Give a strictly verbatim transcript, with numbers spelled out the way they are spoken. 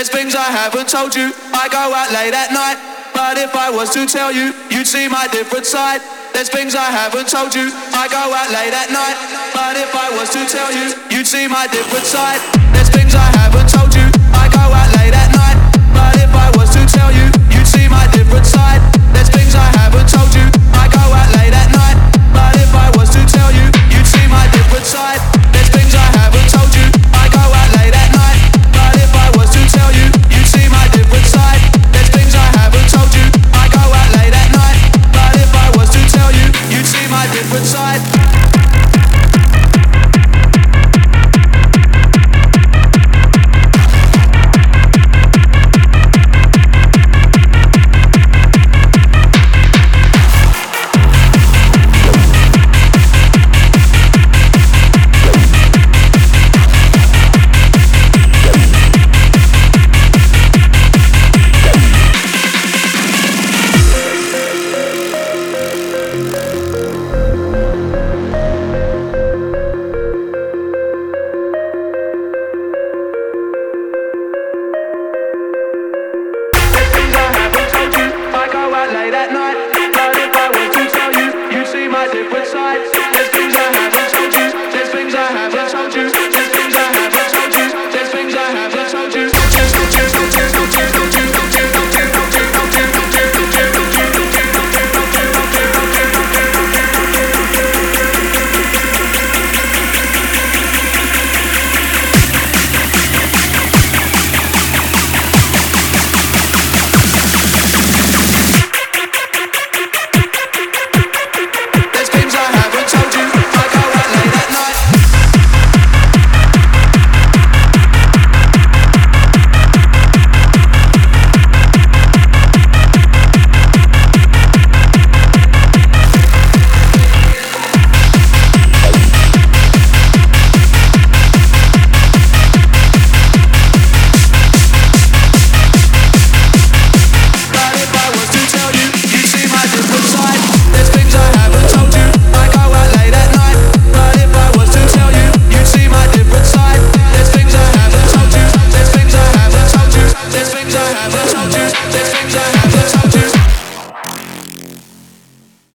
There's things I haven't told you. I go out late at night, but if I was to tell you, you'd see my different side. There's things I haven't told you. I go out late at night, but if I was to tell you, you'd see my different side. There's things I haven't told you. I go out late at night, but if I was to tell you, you'd see my different side. There's things I haven't told you. I go out late at night, but if I was to tell you, you'd see my different side. There's things I haven't told you. I go out late at night, but if I was to tell you, you'd see my different side. There's things I haven't told you. I go out late at night, but if I was to tell you, you'd see my different side. Late at night,